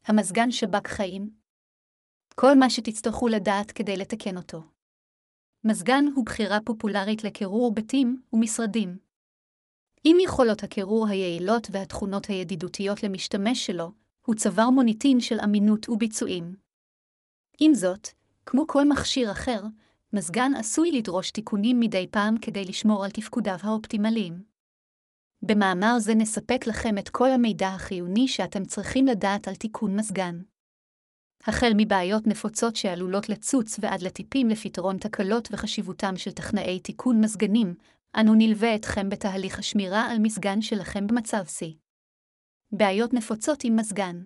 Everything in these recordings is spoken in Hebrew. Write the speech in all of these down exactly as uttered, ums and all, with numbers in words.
המזגן שבק חיים. כל מה שתצטרכו לדעת כדי לתקן אותו. מזגן הוא בחירה פופולרית לקירור בתים ומשרדים. עם יכולות הקירור היעילות והתכונות הידידותיות למשתמש שלו, הוא צבר מוניטין של אמינות וביצועים. עם זאת, כמו כל מכשיר אחר, מזגן עשוי לדרוש תיקונים מדי פעם כדי לשמור על תפקודיו האופטימליים. במאמר זה נספק לכם את כל המידע החיוני שאתם צריכים לדעת על תיקון מזגן. החל מבעיות נפוצות שעלולות לצוץ ועד לטיפים לפתרון תקלות וחשיבותם של טכנאי תיקון מזגנים, אנו נלווה אתכם בתהליך השמירה על מזגן שלכם במצב C. בעיות נפוצות עם מזגן.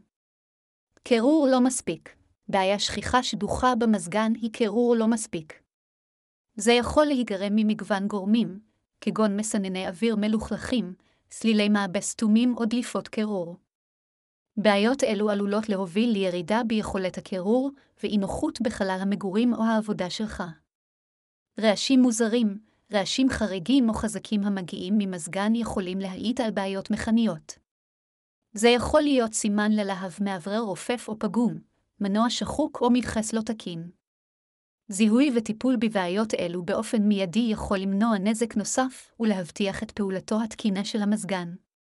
קירור לא מספיק. בעיה שכיחה שדוחה במזגן היא קירור לא מספיק. זה יכול להיגרם ממגוון גורמים, כגון מסנני אוויר מלוכלכים, סלילי מעבה סתומים או דליפות קירור. בעיות אלו עלולות להוביל לירידה ביכולת הקירור ואי נוחות בחלל המגורים או העבודה שלך. רעשים מוזרים, רעשים חריגים או חזקים המגיעים ממזגן יכולים להעיד על בעיות מכניות. זה יכול להיות סימן ללהב מאוורר רופף או פגום, מנוע שחוק או מדחס לא תקין. זיהוי וטיפול בבעיות אלו באופן מיידי יכול למנוע נזק נוסף ולהבטיח את פעולתו התקינה של המזגן.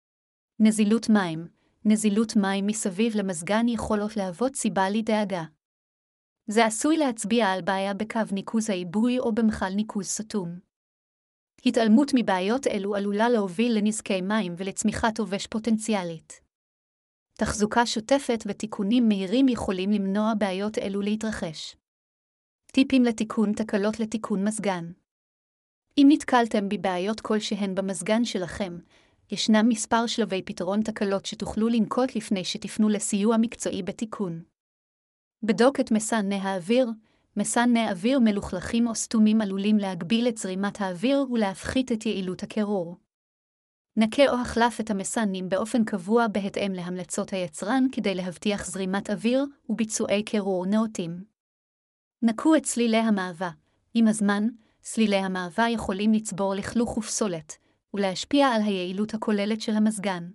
נזילות מים. נזילות מים מסביב למזגן יכולות להוות סיבה לדאגה. זה עשוי להצביע על בעיה בקו ניקוז העיבוי או במכל ניקוז סתום. התעלמות מבעיות אלו עלולה להוביל לנזקי מים ולצמיחת עובש פוטנציאלית. תחזוקה שוטפת ותיקונים מהירים יכולים למנוע בעיות אלו להתרחש. טיפים לתיקון תקלות לתיקון מזגן. אם נתקלתם בבעיות כלשהן במזגן שלכם, ישנם מספר שלבי פתרון תקלות שתוכלו לנקוט לפני שתפנו לסיוע מקצועי בתיקון. בדוק את מסנני האוויר. מסנני אוויר מלוכלכים או סתומים עלולים להגביל את זרימת האוויר ולהפחית את יעילות הקירור. נקה או החלף את המסננים באופן קבוע בהתאם להמלצות היצרן כדי להבטיח זרימת אוויר וביצועי קירור נאותים. נקו את סלילי המעבה. עם הזמן, סלילי המעבה יכולים לצבור לכלוך ופסולת, ולהשפיע על היעילות הכוללת של המזגן.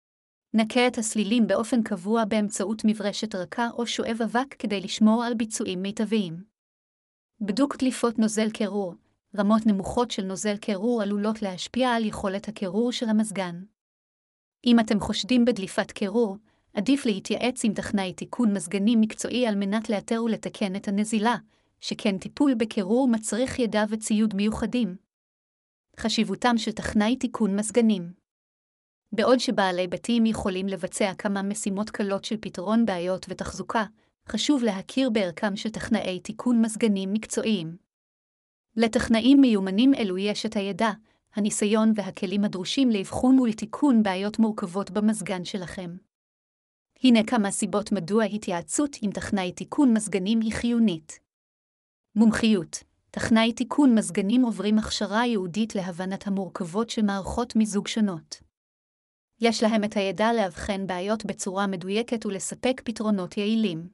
נקה את הסלילים באופן קבוע באמצעות מברשת רכה או שואב אבק כדי לשמור על ביצועים מיטביים. בדוק דליפות נוזל קירור. רמות נמוכות של נוזל קירור עלולות להשפיע על יכולת הקירור של המזגן. אם אתם חושדים בדליפת קירור, עדיף להתייעץ עם טכנאי תיקון מזגנים מקצועי על מנת לאתר ולתקן את הנזילה, שכן טיפול בקירור מצריך ידע וציוד מיוחדים. חשיבותם של טכנאי תיקון מזגנים. בעוד שבעלי בתים יכולים לבצע כמה משימות קלות של פתרון בעיות ותחזוקה, חשוב להכיר בערכם של טכנאי תיקון מזגנים מקצועיים. לטכנאים מיומנים אלו יש את הידע, הניסיון והכלים הדרושים לאבחון ולתיקון בעיות מורכבות במזגן שלכם. הנה כמה סיבות מדוע התייעצות עם טכנאי תיקון מזגנים היא חיונית. מומחיות. טכנאי תיקון מזגנים עוברים הכשרה ייעודית להבנת המורכבות של מערכות מיזוג שונות. יש להם את הידע להבחן בעיות בצורה מדויקת ולספק פתרונות יעילים.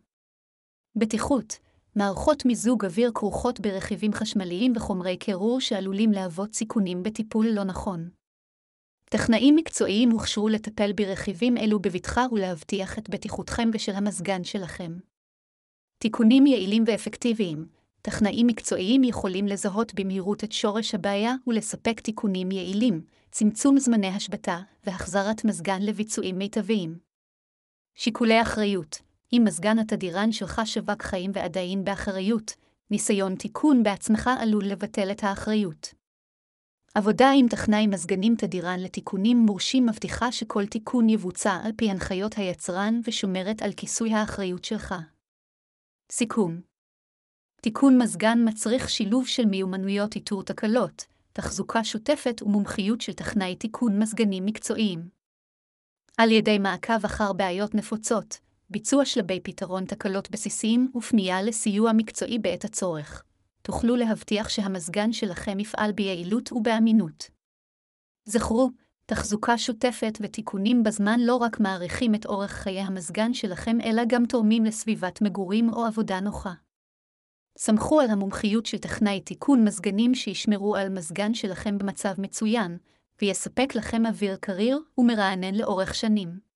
בטיחות. מערכות מיזוג אוויר כרוכות ברכיבים חשמליים וחומרי קירור שעלולים להוות סיכונים בטיפול לא נכון. טכנאים מקצועיים הוכשרו לטפל ברכיבים אלו בבטחה ולהבטיח את בטיחותכם ושל המזגן שלכם. תיקונים יעילים ואפקטיביים. טכנאים מקצועיים יכולים לזהות במהירות את שורש הבעיה ולספק תיקונים יעילים, צמצום זמני השבתה והחזרת מזגן לביצועים מיטביים. שיקולי אחריות. אם מזגן התדירן שלך שבק חיים ועדיין באחריות, ניסיון תיקון בעצמך עלול לבטל את האחריות. עבודה עם טכנאי מזגנים תדירן לתיקונים מורשים מבטיחה שכל תיקון יבוצע על פי הנחיות היצרן ושומרת על כיסוי האחריות שלך. סיכום. תיקון מזגן מצריך שילוב של מיומנויות איתור תקלות, תחזוקה שוטפת ומומחיות של טכנאי תיקון מזגנים מקצועיים. על ידי מעקב אחר בעיות נפוצות, ביצוע שלבי פתרון תקלות בסיסיים ופנייה לסיוע מקצועי בעת הצורך, תוכלו להבטיח שהמזגן שלכם יפעל ביעילות ובאמינות. זכרו, תחזוקה שוטפת ותיקונים בזמן לא רק מאריכים את אורך חיי המזגן שלכם אלא גם תורמים לסביבת מגורים או עבודה נוחה. סמכו על המומחיות של טכנאי תיקון מזגנים שישמרו על מזגן שלכם במצב מצוין, ויספק לכם אוויר קריר ומרענן לאורך שנים.